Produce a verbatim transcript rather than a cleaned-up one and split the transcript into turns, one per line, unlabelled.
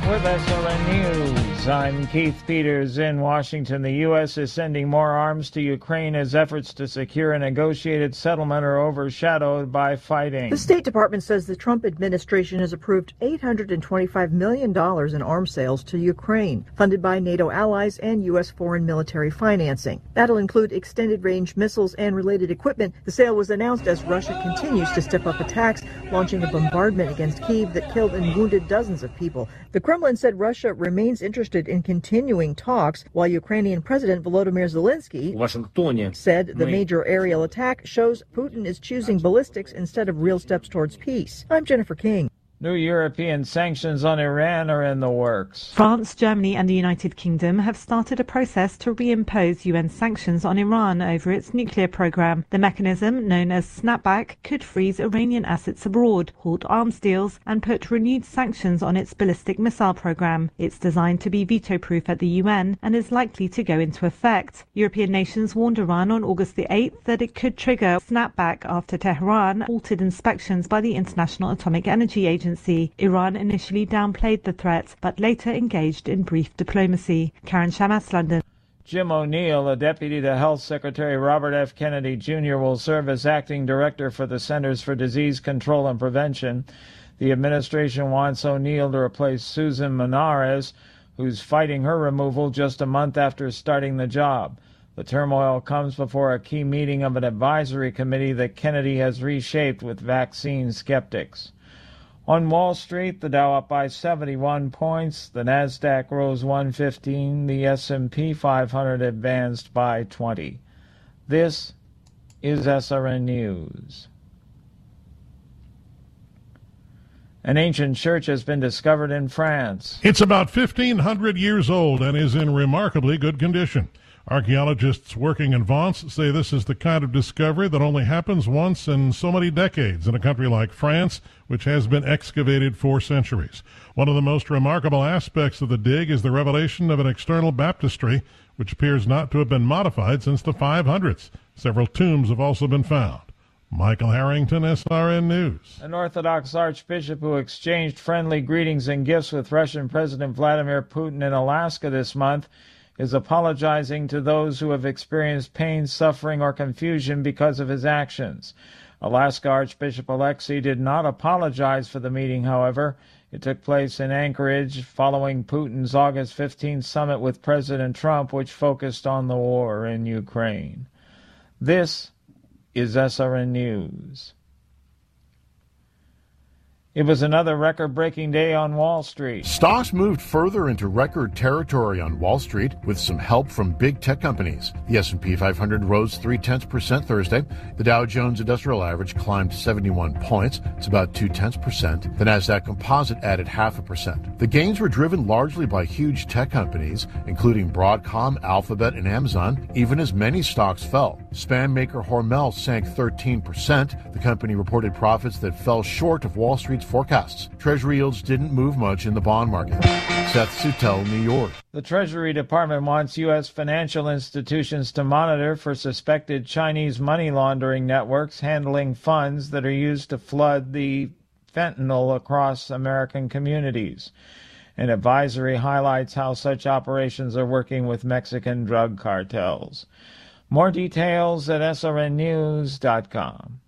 With S R N News, I'm Keith Peters in Washington. The U S is sending more arms to Ukraine as efforts to secure a negotiated settlement are overshadowed by fighting.
The State Department says the Trump administration has approved eight hundred twenty-five million dollars in arms sales to Ukraine, funded by NATO allies and U S foreign military financing. That'll include extended-range missiles and related equipment. The sale was announced as Russia continues to step up attacks, launching a bombardment against Kyiv that killed and wounded dozens of people. The Kremlin said Russia remains interested in continuing talks, while Ukrainian President Volodymyr Zelensky said the major aerial attack shows Putin is choosing ballistics instead of real steps towards peace. I'm Jennifer King.
New European sanctions on Iran are in the works.
France, Germany and the United Kingdom have started a process to reimpose U N sanctions on Iran over its nuclear program. The mechanism, known as snapback, could freeze Iranian assets abroad, halt arms deals and put renewed sanctions on its ballistic missile program. It's designed to be veto-proof at the U N and is likely to go into effect. European nations warned Iran on August the eighth that it could trigger snapback after Tehran halted inspections by the International Atomic Energy Agency. Iran initially downplayed the threat, but later engaged in brief diplomacy. Karen Shamas, London.
Jim O'Neill, a deputy to Health Secretary Robert F. Kennedy Junior, will serve as acting director for the Centers for Disease Control and Prevention. The administration wants O'Neill to replace Susan Menares, who's fighting her removal just a month after starting the job. The turmoil comes before a key meeting of an advisory committee that Kennedy has reshaped with vaccine skeptics. On Wall Street, the Dow up by seventy-one points, the Nasdaq rose one fifteen, the S and P five hundred advanced by twenty. This is S R N News. An ancient church has been discovered in France.
It's about fifteen hundred years old and is in remarkably good condition. Archaeologists working in Vence say this is the kind of discovery that only happens once in so many decades in a country like France, which has been excavated for centuries. One of the most remarkable aspects of the dig is the revelation of an external baptistry, which appears not to have been modified since the five hundreds. Several tombs have also been found. Michael Harrington, S R N News.
An Orthodox archbishop who exchanged friendly greetings and gifts with Russian President Vladimir Putin in Alaska this month is apologizing to those who have experienced pain, suffering, or confusion because of his actions. Alaska Archbishop Alexei did not apologize for the meeting, however. It took place in Anchorage following Putin's August fifteenth summit with President Trump, which focused on the war in Ukraine. This is S R N News. It was another record-breaking day on Wall Street.
Stocks moved further into record territory on Wall Street with some help from big tech companies. The S and P five hundred rose three-tenths percent Thursday. The Dow Jones Industrial Average climbed seventy-one points. It's about two-tenths percent. The Nasdaq Composite added half a percent. The gains were driven largely by huge tech companies, including Broadcom, Alphabet, and Amazon, even as many stocks fell. Spam maker Hormel sank thirteen percent. The company reported profits that fell short of Wall Street's forecasts. Treasury yields didn't move much in the bond market. Seth Sutel, New York.
The Treasury Department wants U S financial institutions to monitor for suspected Chinese money laundering networks handling funds that are used to flood the fentanyl across American communities. An advisory highlights how such operations are working with Mexican drug cartels. More details at S R N news dot com.